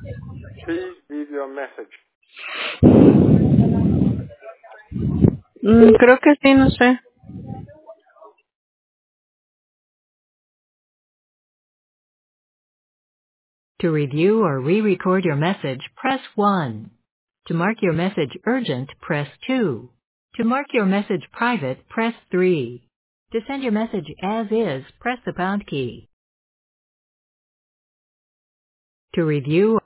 Please leave your message. Creo que sí, no sé. To review or re-record your message, press 1. To mark your message urgent, press 2. To mark your message private, press 3. To send your message as is, press the pound key. To review